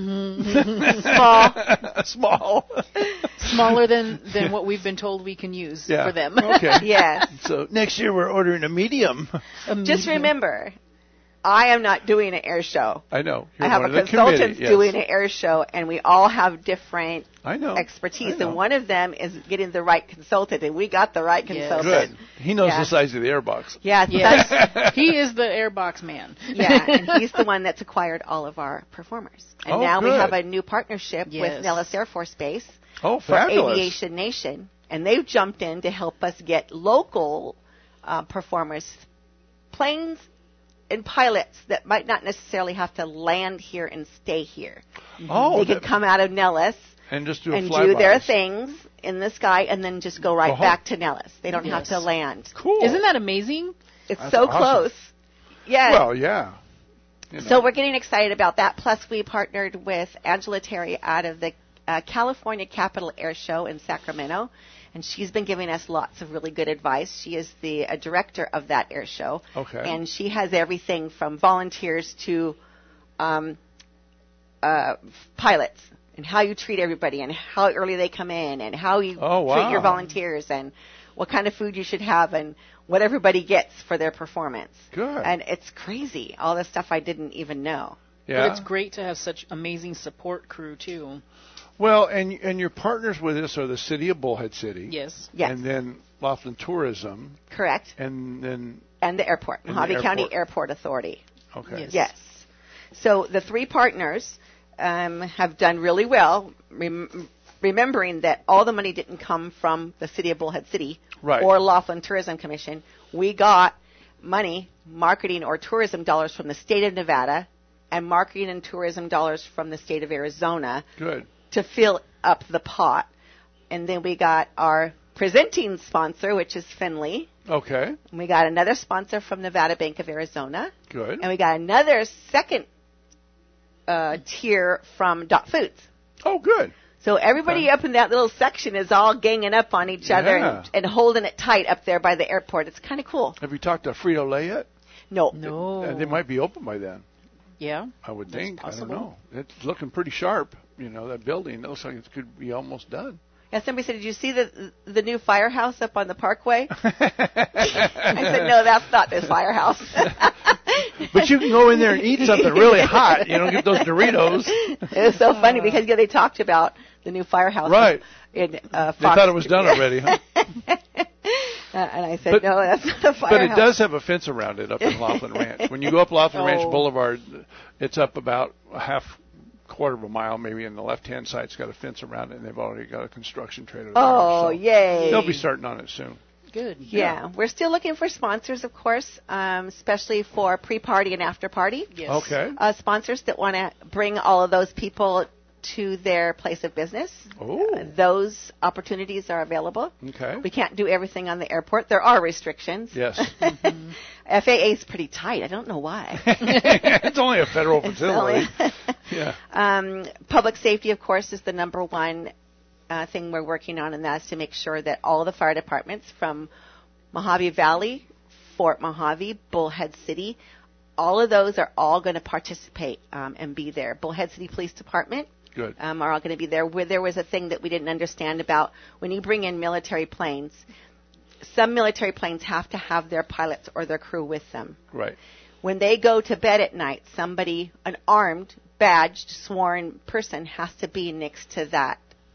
Small. Small. Smaller than what we've been told we can use Yeah. for them. Okay. Yes. So next year we're ordering a medium. Just remember, I am not doing an air show. I know. I You're have one a of the consultant committee, yes. doing an air show, and we all have different I know. expertise. I know. And one of them is getting the right consultant, and we got the right consultant. Good. He knows Yeah. the size of the airbox. Yeah, Yes. that's, He is the airbox man. yeah, and he's the one that's acquired all of our performers. And Oh, now we good. have a new partnership Yes. with Nellis Air Force Base Oh, for fabulous. Aviation Nation, and they've jumped in to help us get local performers, planes and pilots that might not necessarily have to land here and stay here. Oh, They could that- come out of Nellis and just do a and flyby. do their things in the sky and then just go right Go home. back to Nellis. They don't have Yes. to land. Cool. Isn't that amazing? It's That's so awesome. close. Yeah. Well, yeah. You know. So we're getting excited about that. Plus, we partnered with Angela Terry out of the California Capital Air Show in Sacramento, and she's been giving us lots of really good advice. She is the director of that air show, Okay. and she has everything from volunteers to pilots, and how you treat everybody, and how early they come in, and how you Oh, wow. treat your volunteers, and what kind of food you should have, and what everybody gets for their performance. Good. And it's crazy, all the stuff I didn't even know. Yeah. But it's great to have such amazing support crew too. Well, and your partners with this are the city of Bullhead City. Yes. Yes. And then Laughlin Tourism. Correct. And then, And the airport, And the Mojave County airport. Airport Authority. okay. Yes. Yes. So the three partners have done really well. remembering that all the money didn't come from the city of Bullhead City Right. or Laughlin Tourism Commission. We got money, marketing or tourism dollars from the state of Nevada and marketing and tourism dollars from the state of Arizona Good. to fill up the pot. And then we got our presenting sponsor, which is Finley. Okay. And we got another sponsor from Nevada Bank of Arizona. Good. And we got another second tier from Dot Foods. Oh, good. So everybody up in that little section is all ganging up on each other Yeah. and holding it tight up there by the airport. It's kind of cool. Have you talked to Frito-Lay yet? No. They might be open by then. Yeah. I would That's think. I don't possible. know. It's looking pretty sharp. You know, that building. It looks like it could be almost done. Yeah, somebody said, did you see the new firehouse up on the parkway? I said, no, that's not this firehouse. But you can go in there and eat something really hot. You know, get those Doritos. It was so funny because they talked about the new firehouse. Right. In They thought it was done already, huh? And I said, no, that's not a firehouse. But it does have a fence around it up in Laughlin Ranch. When you go up Laughlin Ranch Oh. Boulevard, it's up about a quarter of a mile, maybe, and the left-hand side's got a fence around it, and they've already got a construction trailer there. Oh, so yay. They'll be starting on it soon. Good. Yeah. We're still looking for sponsors, of course, especially for pre-party and after-party. Yes. Okay. Sponsors that want to bring all of those people to their place of business. Oh. Those opportunities are available. Okay. We can't do everything on the airport. There are restrictions. Yes. FAA is pretty tight. I don't know why. It's only a federal facility. Yeah. Public safety, of course, is the number one thing we're working on, and that's to make sure that all the fire departments from Mojave Valley, Fort Mojave, Bullhead City, all of those are all going to participate and be there. Bullhead City Police Department Good. are all going to be there. Where there was a thing that we didn't understand about when you bring in military planes, some military planes have to have their pilots or their crew with them. Right. When they go to bed at night, somebody, an armed, badged, sworn person has to be next to that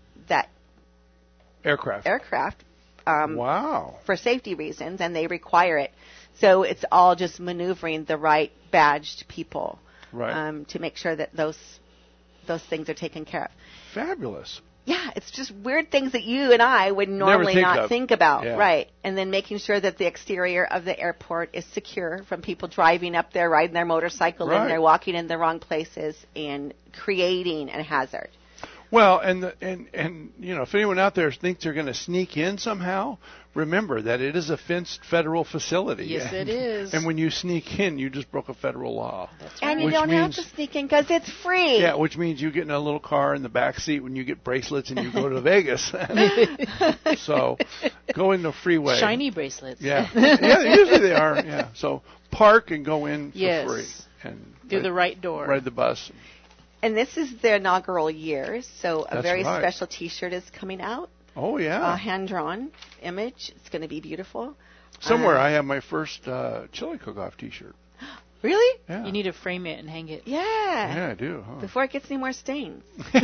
Aircraft. Wow. for safety reasons, and they require it. So it's all just maneuvering the right badged people Right. to make sure that those things are taken care of. Fabulous. Yeah, it's just weird things that you and I would normally think not of. think about, Yeah. right? And then making sure that the exterior of the airport is secure from people driving up there, riding their motorcycle Right. in there, walking in the wrong places, and creating a hazard. Well, and you know, if anyone out there thinks they're going to sneak in somehow, remember that it is a fenced federal facility. Yes, it is. And when you sneak in, you just broke a federal law. That's And you Which don't means- have to sneak in because it's free. Yeah, which means you get in a little car in the back seat when you get bracelets and you go to Vegas. So go in the freeway. Shiny bracelets. Yeah. Yeah, usually they are. Yeah. So park and go in for Yes. free. And Through the right door. ride the bus. And this is their inaugural year, so a That's very right. special T-shirt is coming out. Oh, A yeah. hand-drawn image. It's going to be beautiful. Somewhere I have my first chili cook-off T-shirt. Really? Yeah. You need to frame it and hang it. Yeah. Yeah, I do. Huh? Before it gets any more stains.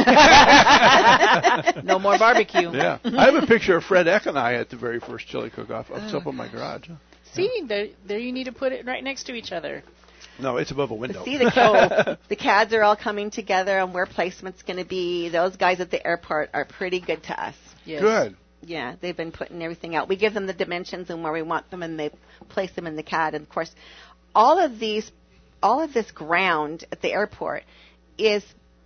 No more barbecue. Yeah. I have a picture of Fred Eck and I at the very first chili cook-off. It's up in my garage. See, there you need to put it right next to each other. No, it's above a window. See, the CADs are all coming together on where placement's going to be. Those guys at the airport are pretty good to us. Yes. Good. Yeah, they've been putting everything out. We give them the dimensions and where we want them, and they place them in the CAD. And of course, all of this ground at the airport is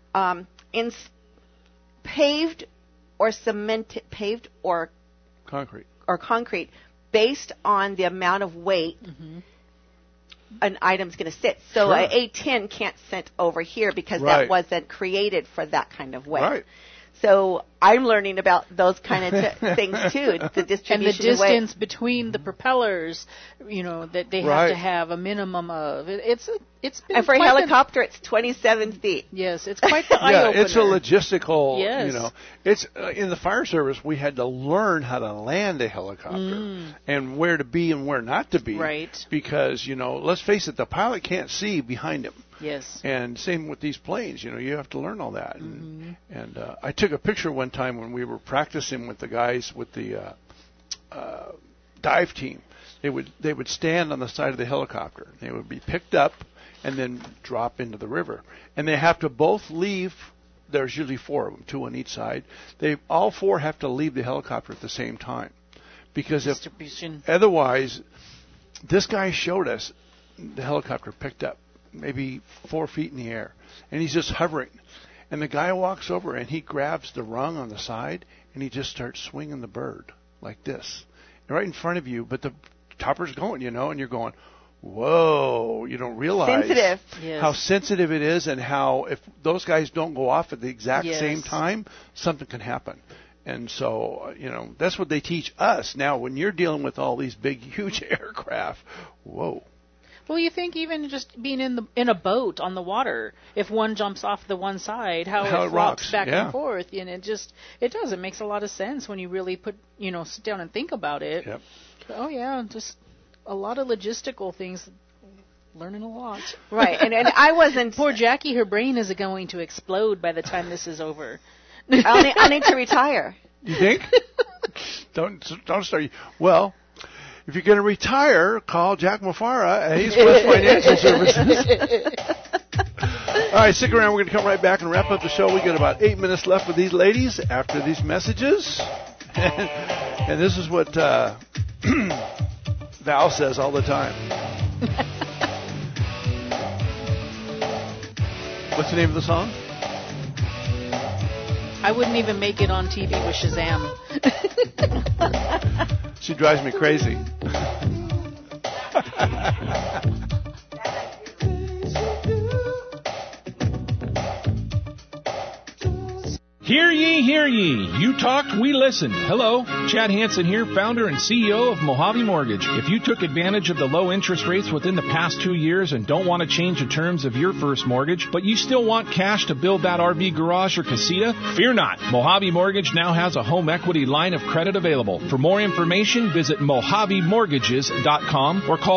paved or cemented, paved or Concrete. based on the amount of weight an item's going to sit. So Sure. a A10 can't sit over here because Right. that wasn't created for that kind of weight. Right. So I'm learning about those kind of things too. The distribution And the of weight. distance between the propellers, that they have Right. to have a minimum of. It's been And for a quite the- helicopter, it's 27 feet. Yes, it's quite the eye Yeah, opener. it's a logistical, Yes. It's in the fire service, we had to learn how to land a helicopter and where to be and where not to be. Right. Because, let's face it, the pilot can't see behind him. Yes. And same with these planes, you have to learn all that. And I took a picture one time when we were practicing with the guys with the dive team. They would stand on the side of the helicopter. They would be picked up and then drop into the river. And they have to both leave there's usually 4 of them, 2 on each side. All 4 have to leave the helicopter at the same time, because otherwise, this guy showed us the helicopter picked up maybe 4 feet in the air, and he's just hovering. And the guy walks over and he grabs the rung on the side and he just starts swinging the bird like this, right in front of you. But the topper's going, and you're going, whoa! You don't realize how sensitive it is, and how if those guys don't go off at the exact same time, something can happen. And so, that's what they teach us. Now, when you're dealing with all these big, huge aircraft, whoa. Well, you think even just being in a boat on the water, if one jumps off the one side, how it rocks back and forth, and it makes a lot of sense when you really sit down and think about it. Yep. Oh yeah, just a lot of logistical things. Learning a lot. Right, and I wasn't. Poor Jackie, her brain is going to explode by the time this is over. I need to retire. You think? Don't start. Well, if you're going to retire, call Jack Mafara at East West Financial Services. All right, stick around. We're going to come right back and wrap up the show. We got about 8 minutes left with these ladies after these messages. And this is what Val says all the time. What's the name of the song? I wouldn't even make it on TV with Shazam. She drives me crazy. Hear ye, hear ye. You talked, we listened. Hello, Chad Hansen here, founder and CEO of Mojave Mortgage. If you took advantage of the low interest rates within the past 2 years and don't want to change the terms of your first mortgage, but you still want cash to build that RV garage or casita, fear not. Mojave Mortgage now has a home equity line of credit available. For more information, visit mojavemortgages.com or call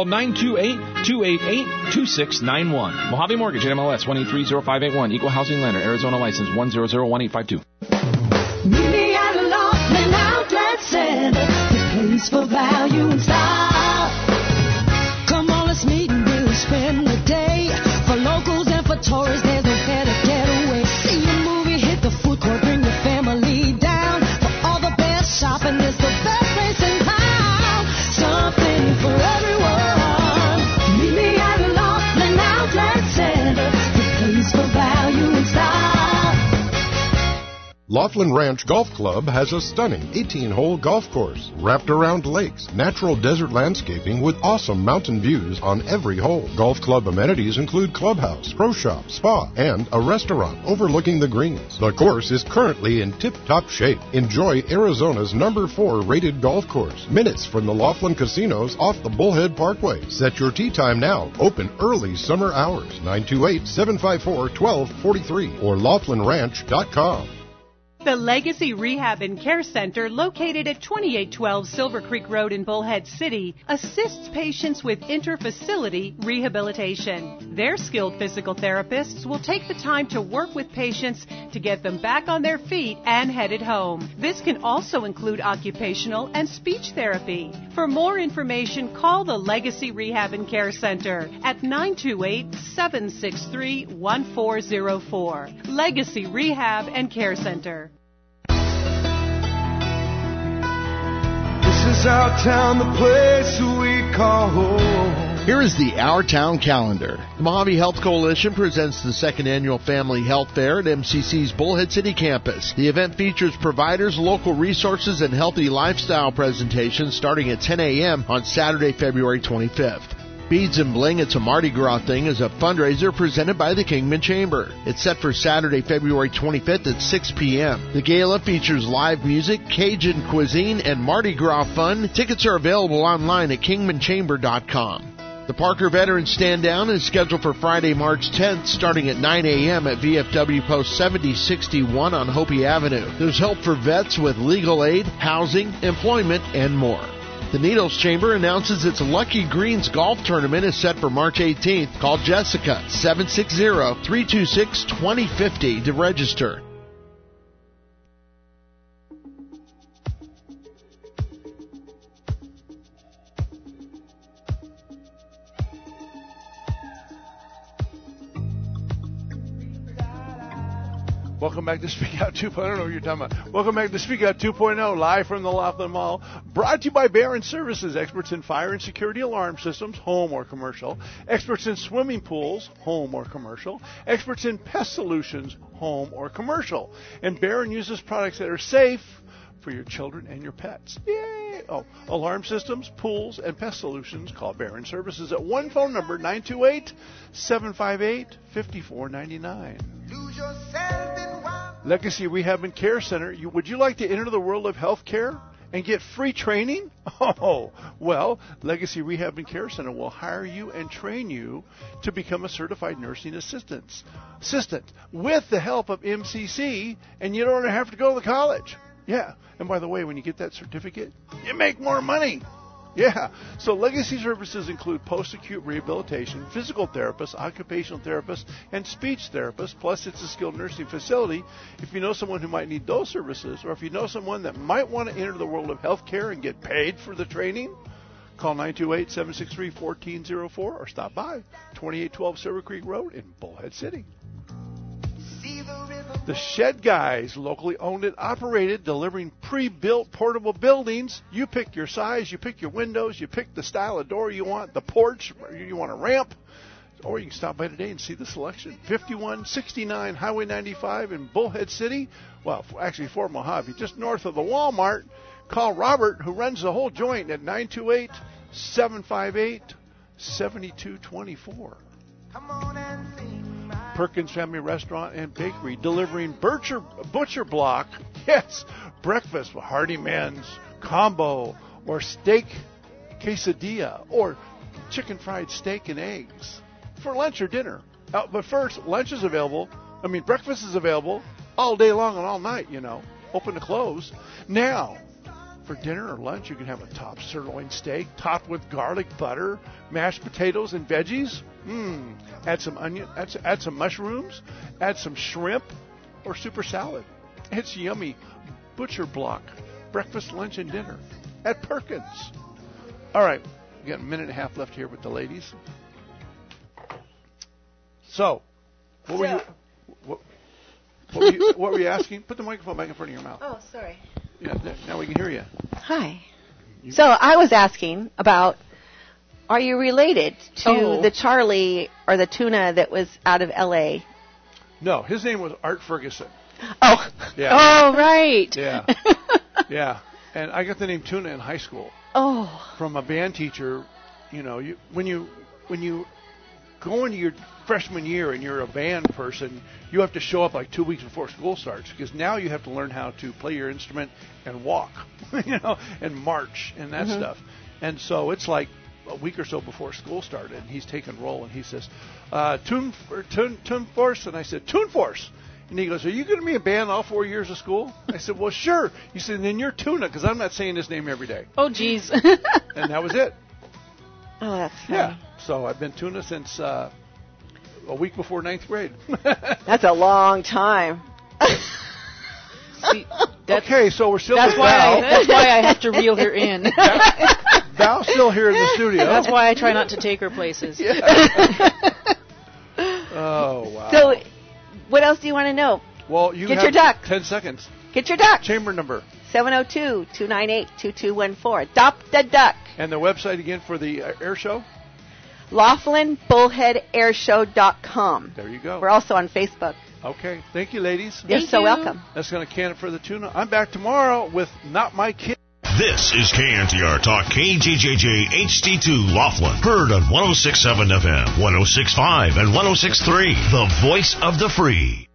928-288-2691. Mojave Mortgage, NMLS 1830581, Equal Housing Lender, Arizona License 1001852. Meet me at a Laughlin Outlet Center, the place for value and style. Come on, let's meet and we'll spend the day. For locals and for tourists, there's no better getaway. See a movie, hit the food court, bring your family down. For all the best shopping, it's the best place in town. Something for everyone. Meet me at a Laughlin Outlet Center, the place for value and style. Laughlin Ranch Golf Club has a stunning 18-hole golf course wrapped around lakes, natural desert landscaping with awesome mountain views on every hole. Golf club amenities include clubhouse, pro shop, spa, and a restaurant overlooking the greens. The course is currently in tip-top shape. Enjoy Arizona's number 4 rated golf course, minutes from the Laughlin casinos off the Bullhead Parkway. Set your tee time now. Open early summer hours, 928-754-1243 or LaughlinRanch.com. The Legacy Rehab and Care Center, located at 2812 Silver Creek Road in Bullhead City, assists patients with inter-facility rehabilitation. Their skilled physical therapists will take the time to work with patients to get them back on their feet and headed home. This can also include occupational and speech therapy. For more information, call the Legacy Rehab and Care Center at 928-763-1404. Legacy Rehab and Care Center. This is our town, the place we call home. Here is the Our Town calendar. The Mojave Health Coalition presents the second annual Family Health Fair at MCC's Bullhead City campus. The event features providers, local resources, and healthy lifestyle presentations starting at 10 a.m. on Saturday, February 25th. Beads and Bling, It's a Mardi Gras Thing is a fundraiser presented by the Kingman Chamber. It's set for Saturday, February 25th at 6 p.m. The gala features live music, Cajun cuisine, and Mardi Gras fun. Tickets are available online at kingmanchamber.com. The Parker Veterans Stand Down is scheduled for Friday, March 10th, starting at 9 a.m. at VFW Post 7061 on Hopi Avenue. There's help for vets with legal aid, housing, employment, and more. The Needles Chamber announces its Lucky Greens Golf Tournament is set for March 18th. Call Jessica, 760-326-2050 to register. Welcome back to Speak Out 2.0. I don't know what you're talking about. Welcome back to Speak Out 2.0, live from the Laughlin Mall. Brought to you by Barron Services, experts in fire and security alarm systems, home or commercial. Experts in swimming pools, home or commercial. Experts in pest solutions, home or commercial. And Barron uses products that are safe for your children and your pets. Yay! Oh, alarm systems, pools, and pest solutions. Call Barron Services at one phone number, 928-758-5499. Legacy Rehab and Care Center. Would you like to enter the world of health care and get free training? Oh, well, Legacy Rehab and Care Center will hire you and train you to become a certified nursing assistant with the help of MCC, and you don't have to go to college. Yeah, and by the way, when you get that certificate, you make more money. Yeah, so legacy services include post-acute rehabilitation, physical therapists, occupational therapists, and speech therapists, plus it's a skilled nursing facility. If you know someone who might need those services, or if you know someone that might want to enter the world of health care and get paid for the training, call 928-763-1404 or stop by 2812 Silver Creek Road in Bullhead City. The Shed Guys, locally owned and operated, delivering pre-built portable buildings. You pick your size, you pick your windows, you pick the style of door you want, the porch, you want a ramp, or you can stop by today and see the selection. 5169 Highway 95 in Bullhead City. Well, actually Fort Mojave, just north of the Walmart. Call Robert, who runs the whole joint, at 928-758-7224. Come on and sing. Perkins Family Restaurant and Bakery, delivering butcher block, yes, breakfast with Hearty Men's combo, or steak quesadilla, or chicken fried steak and eggs for lunch or dinner. But first, lunch is available. Breakfast is available all day long and all night, open to close. Now, for dinner or lunch, you can have a top sirloin steak topped with garlic butter, mashed potatoes, and veggies. Add some onion, add some mushrooms, add some shrimp, or super salad. It's yummy butcher block, breakfast, lunch, and dinner at Perkins. All right, we got a minute and a half left here with the ladies. So, what were you asking? Put the microphone back in front of your mouth. Oh, sorry. Yeah, now we can hear you. Hi. So I was asking about, are you related to the Charlie or the tuna that was out of L.A.? No, his name was Art Ferguson. Oh. Yeah. Oh, right. Yeah. Yeah. And I got the name Tuna in high school. Oh. From a band teacher. When you go into your freshman year and you're a band person, you have to show up like 2 weeks before school starts, because now you have to learn how to play your instrument and walk, and march and that stuff. And so it's like a week or so before school started, and he's taking roll, and he says, Tune Force, and I said, Tune Force. And he goes, are you going to be a band all 4 years of school? I said, well, sure. He said, then you're Tuna, because I'm not saying his name every day. Oh, geez. And that was it. Oh, that's funny. Yeah. So I've been Tuna since a week before 9th grade. That's a long time. See, okay, so we're still that's with why Val. that's why I have to reel her in. Val's still here in the studio. That's why I try not to take her places. Oh, wow. So, what else do you want to know? Well, you Get have your duck. 10 seconds. Get your duck. Chamber number. 702-298-2214. Adopt a duck. And the website again for the air show? LaughlinBullheadAirShow.com. There you go. We're also on Facebook. Okay. Thank you, ladies. You're so welcome. That's going to can it for the tuna. I'm back tomorrow with Not My Kid. This is KNTR Talk, KJJJ HD2 Laughlin. Heard on 106.7 FM, 106.5, and 106.3. The voice of the free.